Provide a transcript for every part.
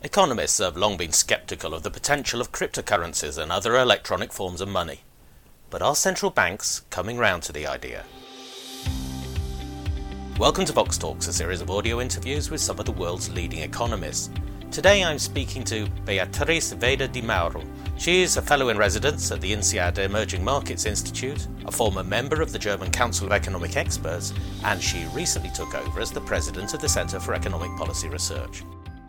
Economists have long been sceptical of the potential of cryptocurrencies and other electronic forms of money. But are central banks coming round to the idea? Welcome to Vox Talks, a series of audio interviews with some of the world's leading economists. Today I'm speaking to Beatriz Veda Di Mauro. She is a fellow in residence at the INSEAD Emerging Markets Institute, a former member of the German Council of Economic Experts, and she recently took over as the president of the Centre for Economic Policy Research.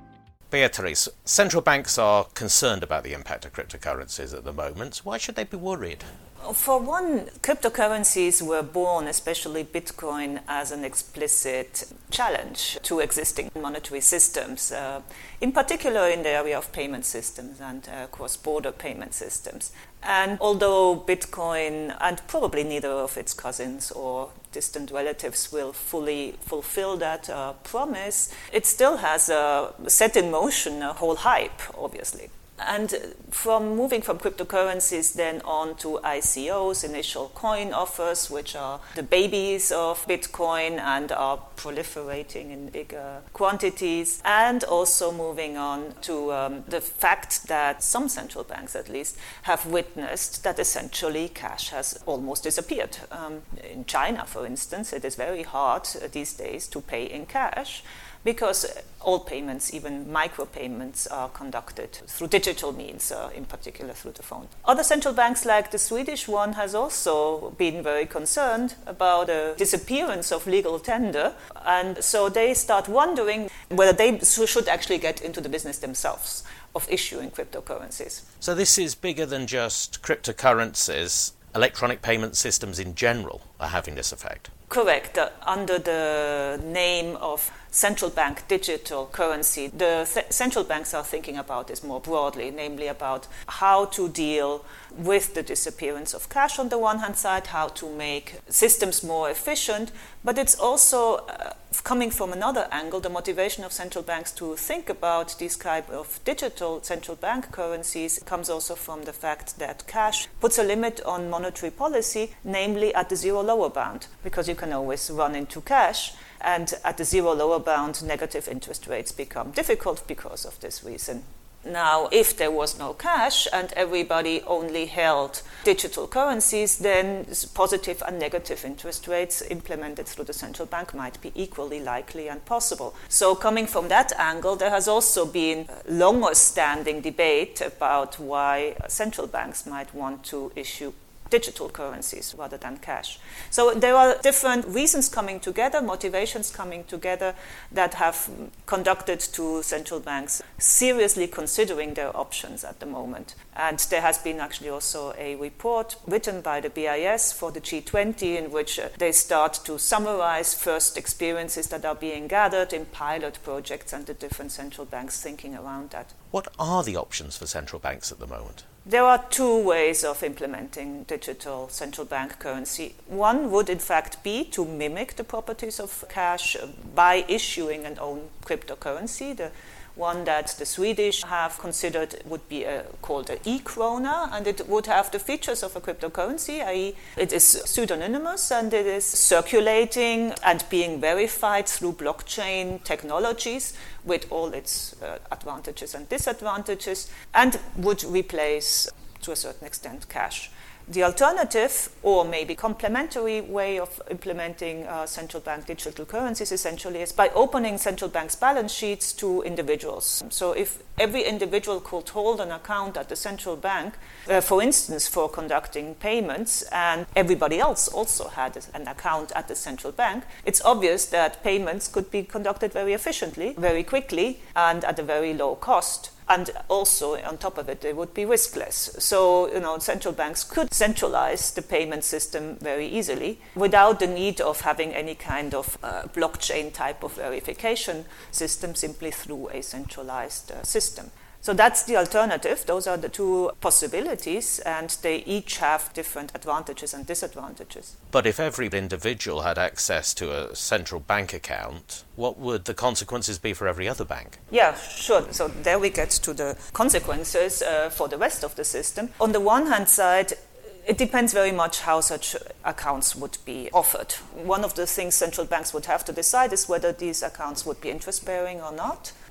Beatriz, central banks are concerned about the impact of cryptocurrencies at the moment. Why should they be worried? For one, cryptocurrencies were born, especially Bitcoin, as an explicit challenge to existing monetary systems, in particular in the area of payment systems and cross-border payment systems. And although Bitcoin and probably neither of its cousins or distant relatives will fully fulfill that promise, it still has set in motion a whole hype, obviously. And from moving from cryptocurrencies then on to ICOs, initial coin offers, which are the babies of Bitcoin and are proliferating in bigger quantities, and also moving on to the fact that some central banks, at least, have witnessed that essentially cash has almost disappeared. In China, for instance, it is very hard these days to pay in cash, because all payments, even micropayments, are conducted through digital means, in particular through the phone. Other central banks, like the Swedish one, has also been very concerned about the disappearance of legal tender, and so they start wondering whether they should actually get into the business themselves of issuing cryptocurrencies. So this is bigger than just cryptocurrencies. Electronic payment systems in general are having this effect. Correct. Under the name of central bank digital currency, the central banks are thinking about this more broadly, namely about how to deal with the disappearance of cash on the one hand side, how to make systems more efficient, but it's also coming from another angle, the motivation of central banks to think about these type of digital central bank currencies comes also from the fact that cash puts a limit on monetary policy, namely at the zero lower bound, because you can always run into cash, and at the zero lower bound, negative interest rates become difficult because of this reason. Now, if there was no cash and everybody only held digital currencies, then positive and negative interest rates implemented through the central bank might be equally likely and possible. So coming from that angle, there has also been longer standing debate about why central banks might want to issue digital currencies rather than cash. So there are different reasons coming together, motivations coming together that have conducted to central banks seriously considering their options at the moment. And there has been actually also a report written by the BIS for the G20 in which they start to summarize first experiences that are being gathered in pilot projects and the different central banks thinking around that. What are the options for central banks at the moment? There are two ways of implementing digital central bank currency. One would in fact be to mimic the properties of cash by issuing an own cryptocurrency. The one that the Swedish have considered would be called an e-krona, and it would have the features of a cryptocurrency, i.e. it is pseudonymous and it is circulating and being verified through blockchain technologies with all its advantages and disadvantages, and would replace, to a certain extent, cash. The alternative, or maybe complementary way of implementing central bank digital currencies essentially is by opening central banks' balance sheets to individuals. So if every individual could hold an account at the central bank, for instance, for conducting payments, and everybody else also had an account at the central bank, it's obvious that payments could be conducted very efficiently, very quickly, and at a very low cost. And also, on top of it, they would be riskless. So, central banks could centralize the payment system very easily without the need of having any kind of blockchain type of verification system simply through a centralized system. So that's the alternative. Those are the two possibilities, and they each have different advantages and disadvantages. But if every individual had access to a central bank account, what would the consequences be for every other bank? Yeah, sure. So there we get to the consequences for the rest of the system. On the one hand side, It depends very much how such accounts would be offered. One of the things central banks would have to decide is whether these accounts would be interest-bearing or not.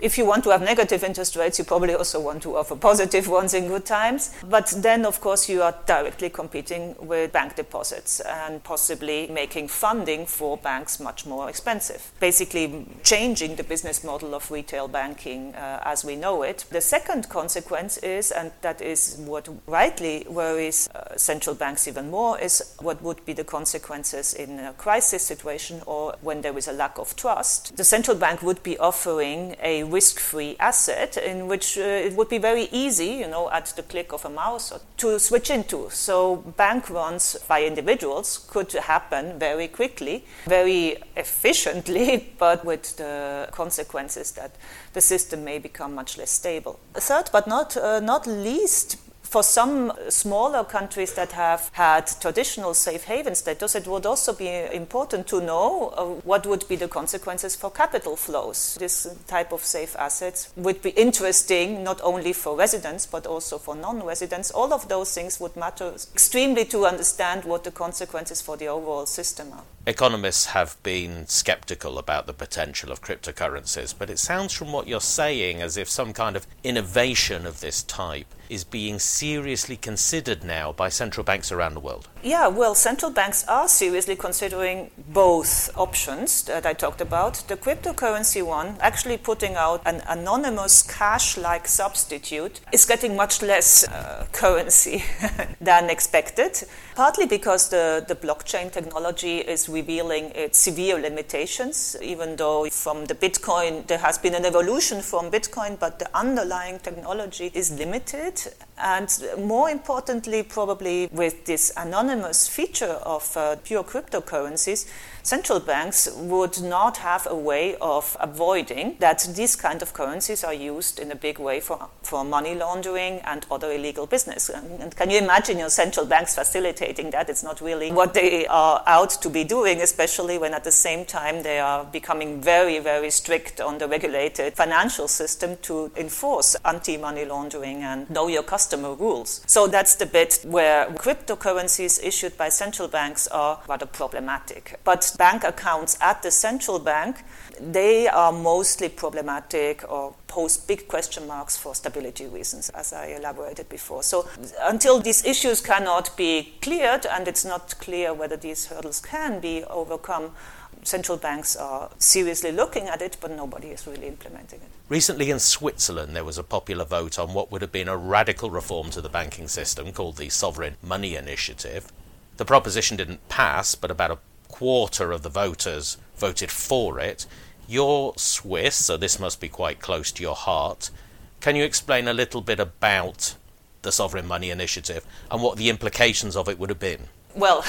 If you want to have negative interest rates, you probably also want to offer positive ones in good times. But then, of course, you are directly competing with bank deposits and possibly making funding for banks much more expensive. Basically changing the business model of retail banking as we know it. The second consequence is, and that is what rightly worries central banks even more, is what would be the consequences in a crisis situation or when there is a lack of trust. The central bank would be offering a risk-free asset in which it would be very easy, at the click of a mouse to switch into. So bank runs by individuals could happen very quickly, very efficiently, but with the consequences that the system may become much less stable. Third, but not least, for some smaller countries that have had traditional safe haven status, it would also be important to know what would be the consequences for capital flows. This type of safe assets would be interesting not only for residents but also for non-residents. All of those things would matter extremely to understand what the consequences for the overall system are. Economists have been skeptical about the potential of cryptocurrencies, but it sounds from what you're saying as if some kind of innovation of this type is being seriously considered now by central banks around the world. Yeah, well, central banks are seriously considering both options that I talked about. The cryptocurrency one, actually putting out an anonymous cash-like substitute, is getting much less currency than expected, partly because the blockchain technology is revealing its severe limitations, even though from the Bitcoin, there has been an evolution from Bitcoin, but the underlying technology is limited. And more importantly, probably with this anonymous feature of pure cryptocurrencies, central banks would not have a way of avoiding that these kind of currencies are used in a big way for money laundering and other illegal business. And can you imagine your central banks facilitating that? It's not really what they are out to be doing, especially when at the same time they are becoming very, very strict on the regulated financial system to enforce anti-money laundering and know your customer rules. So that's the bit where cryptocurrencies issued by central banks are rather problematic. But bank accounts at the central bank, they are mostly problematic or pose big question marks for stability reasons, as I elaborated before. So until these issues cannot be cleared, and it's not clear whether these hurdles can be overcome, central banks are seriously looking at it, but nobody is really implementing it. Recently in Switzerland, there was a popular vote on what would have been a radical reform to the banking system called the Sovereign Money Initiative. The proposition didn't pass, but about a quarter of the voters voted for it. You're Swiss, so this must be quite close to your heart. Can you explain a little bit about the Sovereign Money Initiative and what the implications of it would have been? Well,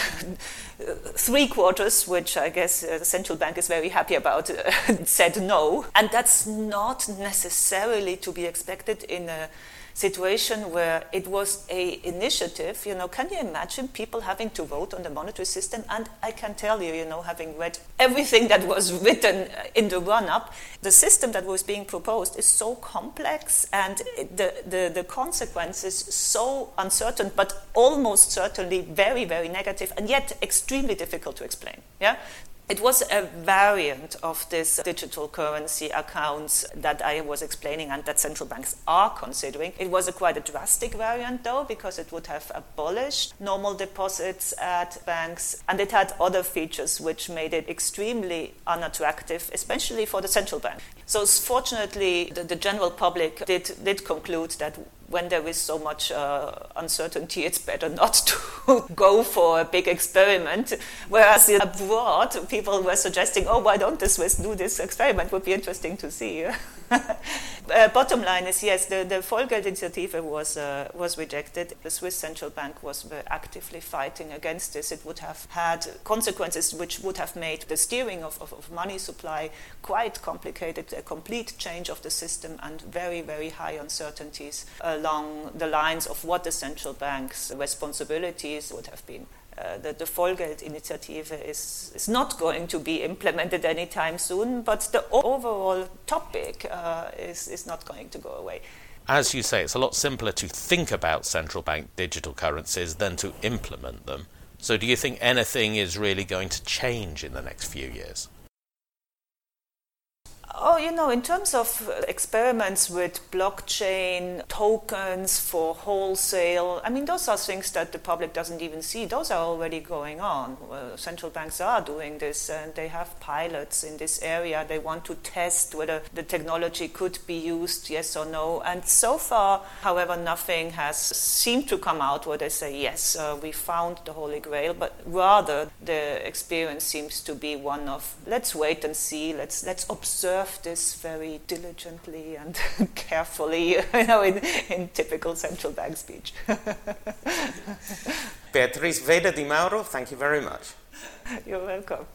3/4, which I guess the central bank is very happy about, said no. And that's not necessarily to be expected in a situation where it was an initiative. Can you imagine people having to vote on the monetary system? And I can tell you, having read everything that was written in the run-up, the system that was being proposed is so complex and the consequences so uncertain, but almost certainly very, very negative, and yet extremely difficult to explain. Yeah. It was a variant of this digital currency accounts that I was explaining and that central banks are considering. It was quite a drastic variant, though, because it would have abolished normal deposits at banks, and it had other features which made it extremely unattractive, especially for the central bank. So fortunately, the general public did conclude that when there is so much uncertainty, it's better not to go for a big experiment. Whereas abroad, people were suggesting, why don't the Swiss do this experiment? Would be interesting to see. Bottom line is, yes, the Vollgeld-Initiative was rejected. The Swiss central bank was very actively fighting against this. It would have had consequences which would have made the steering of money supply quite complicated, a complete change of the system, and very, very high uncertainties along the lines of what the central bank's responsibilities would have been. The Vollgeld-Initiative is not going to be implemented anytime soon, but the overall topic is not going to go away. As you say, it's a lot simpler to think about central bank digital currencies than to implement them. So do you think anything is really going to change in the next few years? Oh, in terms of experiments with blockchain tokens for wholesale, those are things that the public doesn't even see. Those are already going on. Central banks are doing this, and they have pilots in this area. They want to test whether the technology could be used, yes or no. And so far, however, nothing has seemed to come out where they say, yes, we found the Holy Grail, but rather the experience seems to be one of, let's wait and see, let's observe this very diligently and carefully, in typical central bank speech. Beatriz Veda Di Mauro, thank you very much. You're welcome.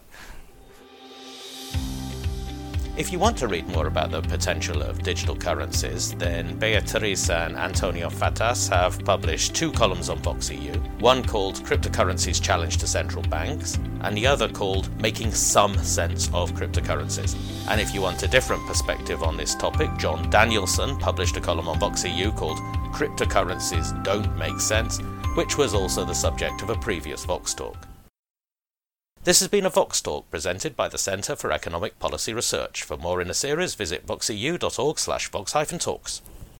If you want to read more about the potential of digital currencies, then Beatriz and Antonio Fatas have published 2 columns on VoxEU, one called Cryptocurrencies Challenge to Central Banks, and the other called Making Some Sense of Cryptocurrencies. And if you want a different perspective on this topic, John Danielson published a column on VoxEU called Cryptocurrencies Don't Make Sense, which was also the subject of a previous Vox Talk. This has been a Vox Talk presented by the Centre for Economic Policy Research. For more in the series, visit voxeu.org/vox-talks.